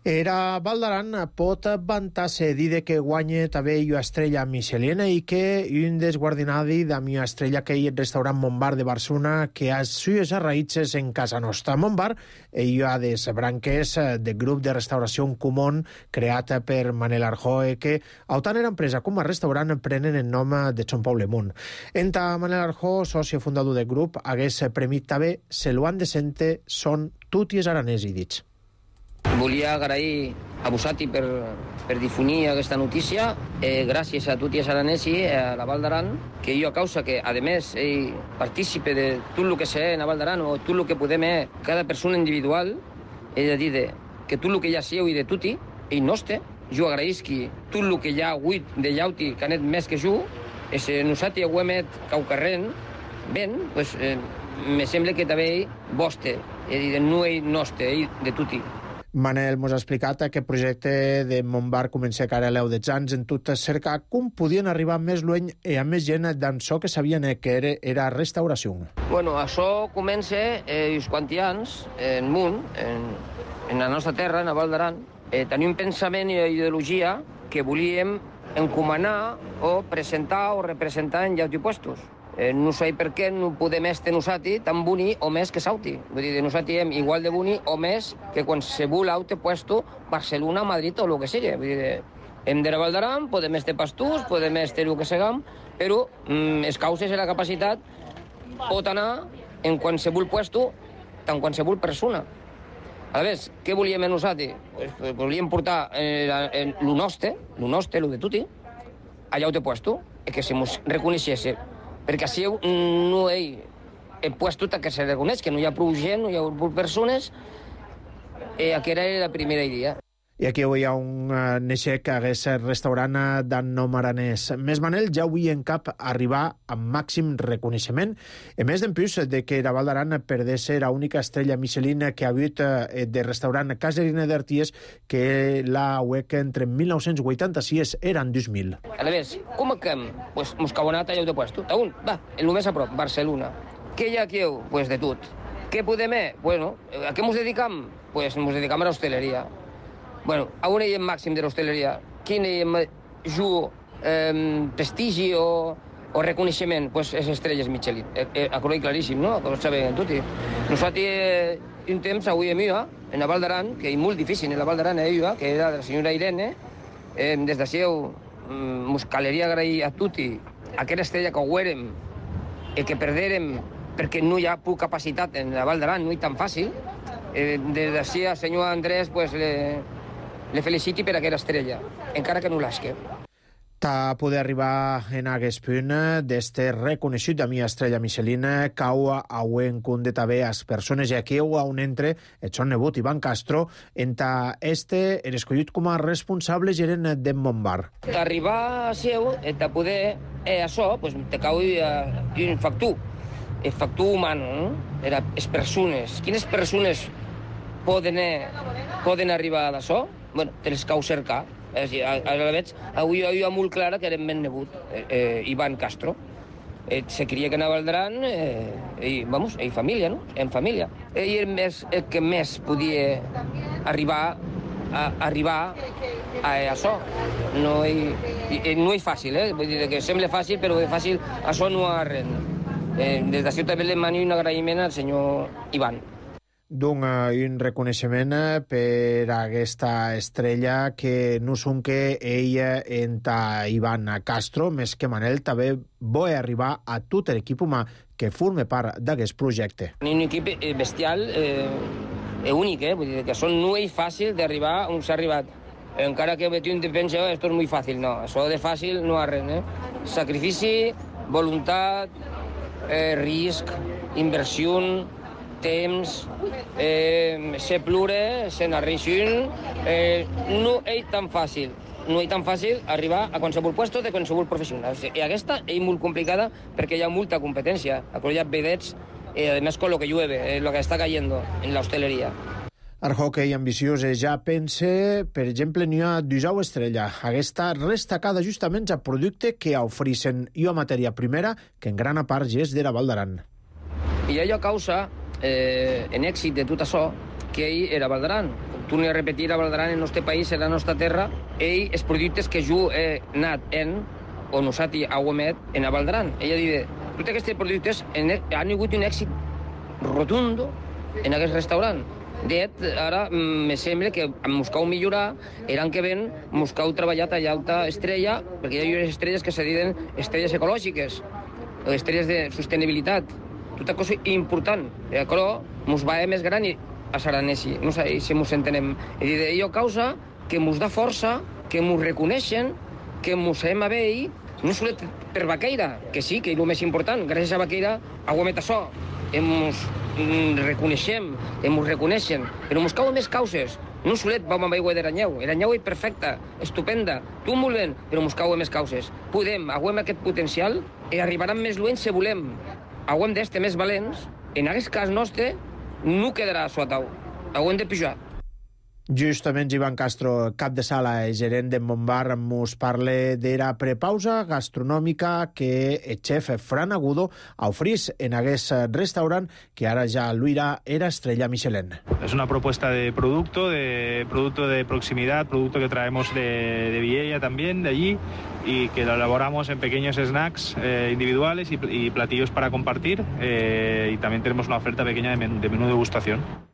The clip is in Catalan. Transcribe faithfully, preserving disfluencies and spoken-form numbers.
Era Val d'Aran pot vantar-se dir que guanya també una estrella Michelin i que un dels guardinadi de una estrella que hi ha el restaurant Montbar de Barcelona que ha suyes raïtses en casa nostra. Montbar hi ha des branques del grup de restauració Comón creat per Manel Arjoe que autant era empresa com a restaurant prenen el nom de son poble munt. Enta Manel Arjoe, soci fundador del grup, hagués premit també se lo han decente són tuties aranesi dits. Volia agrair a Busati per, per difundir aquesta notícia. Eh, gràcies a Tuties Aranesi, a la Val d'Aran, que jo a causa que, a més, ell participe de tot el que sé en la Val d'Aran o tot el que podem, cada persona individual, he de dir de, que tot el que ja seu i de tuti, ell nostre, jo agraïsqui tot el que ja ha hagut de llauti, que anet més que jo, i si nosaltres ho hem et caucarrent, ben, pues, eh, me sembla que també ell vostre, he de dir, no ell nostre, ell de tuti. Manel mos ha explicat que el projecte de Montbar comença cara a l'eu de anys en tot cercar com podien arribar més lluny i a més gent d'ençò que sabien que era, era restauració. Bueno, això comença eh, uns quants anys en munt, en, en la nostra terra, en la Val d'Aran. Eh, tenim un pensament i ideologia que volíem encomanar o presentar o representar en llauti puestos. Eh, no sé per què no podem estar nosaltres tan boni o més que Sauti. Vull dir, nosaltres hem igual de boni o més que qualsevol altre puesto, Barcelona, Madrid o el que sigui. Vull dir, hem de la Val d'Aran, podem estar pastors, podem estar el que sigam, però mm, les causes i la capacitat pot anar en qualsevol puesto, en qualsevol persona. A més, què volíem nosaltres? Pues, volíem portar eh, el nostre, el nostre, el de tutti, allà ho té puesto, i que se mos reconeixesse. Perquè així no hi ha puesto que se reconeix, que no hi ha prou gent, no hi ha prou persones, i aquesta era la primera idea. I aquí hi ha un uh, néixer que hagués restaurant d'en nom aranès. Més Manel ja avui en cap arribar amb màxim reconeixement. A més d'en plus de que la Val d'Aran perdés la única estrella Michelin que ha hagut uh, de restaurant Caserina d'Arties que la U E C entre mil nou-cents vuitanta-sis era en dos mil. A més, com que pues, mos cabonat allò de puesto? Un, va, el més a prop, Barcelona. Què hi ha aquí? Pues de tot. Què podem? Bueno, a què mos dedicam? Pues mos dedicam a l'hostaleria. Bueno, a on hi ha màxim de l'hostaleria? Quin hi ha jugo, eh, prestigi o, o reconeixement? Pues les estrelles Michelin. Eh, eh, acordoi claríssim, no? Com sabem tots. Nosaltres, eh, un temps, avui a Miua, en la Val d'Aran, que és molt difícil en la Val d'Aran, eh, que era de la senyora Irene, eh, des de seu, mos caleria agrair a tutti aquella estrella que ho érem i que perderem perquè no hi ha prou capacitat en la Val d'Aran, no és tan fàcil. Eh, des d'ací al senyor Andrés, pues, le... Le feliciti per aquesta estrella, encara que no l'esque. Ta poder arribar en aquest punt d'este reconeixut de mi estrella Michelin cau a un cun de també as persones i aquí a un entre el son nebot Ivan Castro enta este er escollit com a responsable gerent de Montbar. Arribar a seu et a poder eh, això, pues, te cau un factor, el factor humà, no? Era les persones. Quines persones poden, poden arribar a això? Bueno, te les cau cercar. Ara veig, avui hi ha molt clara que era ben nebut, eh, Ivan Castro. Eh, se cria que anava al Val d'Aran, eh, i, vamos, i família, no? En família. Ell era més, el que més podia arribar a arribar a això. No, i, i, no és fàcil, eh? Vull dir que sembla fàcil, però de fàcil això no ha res. Eh, des d'ací també li mani un agraïment al senyor Ivan. D'un uh, un reconeixement per aquesta estrella que no són que ella enta Ivan Castro, més que Manel, també vol arribar a tot l'equip humà que forma part d'aquest projecte. Un equip bestial, eh, únic, eh? Vull dir que això no és fàcil d'arribar on s'ha arribat. Encara que un te pensa, esto és molt fàcil, no, això de fàcil no ha res, eh? Sacrifici, voluntat, eh, risc, inversió, temps, eh, se plure, se n'arreixin, eh, no és tan fàcil. No és tan fàcil arribar a qualsevol puesto de qualsevol professional. I aquesta és molt complicada perquè hi ha molta competència. Aquí hi ha vedets, eh, a més con lo que llueve, eh, lo que està cayendo en la hostelería. Arjoque i ambiciós ja pense, per exemple, n'hi ha d'usau estrella. Aquesta destacada justament a producte que ofereixen i a matèria primera, que en gran part és de la Val d'Aran. I allò causa, eh, en èxit de tot això, que ell era Valdaran. Torno a repetir, a Valdaran, el nostre país, en la nostra terra, ell, els productes que jo he anat en, o nosaltres ho hem en a Valdaran. Ella diu, tots aquests productes han tingut un èxit rotund en aquest restaurant. De fet, ara me sembla que en Moscou millorar, l'any que ven, Moscou ha treballat a l'alta estrella, perquè hi ha unes estrelles que se diuen estrelles ecològiques, o estrelles de sostenibilitat. Tota cosa important. Però ens va més gran i a Saranesi. No sé si ens entenem. I d'allò causa que ens da força, que ens reconeixen, que ens hem a veure, no solet per Baqueira, que sí, que és el més important. Gràcies a Baqueira, aguamet això. Ens reconeixem, ens reconeixen, però ens cauen més causes. No solet vam amb aigua d'Aranyeu. Aranyeu és perfecta, estupenda, tu molt bé, però ens cauen més causes. Podem, aguem aquest potencial i arribaran més lluny si volem. Aguem d'este més valents, en aquest cas nostre, no quedarà suatau. Aguem de pujar. Justament Ivan Castro, cap de sala i gerent de Montbar, ens parla de la prepausa gastronòmica que el xef Fran Agudo ofrís en aquest restaurant que ara ja l'uirà era estrella Michelin. Es una propuesta de producto, de producto de proximidad, producto que traemos de, de Viella también, de allí, y que lo elaboramos en pequeños snacks eh, individuales y, y platillos para compartir, eh, y también tenemos una oferta pequeña de, men- de menú degustación.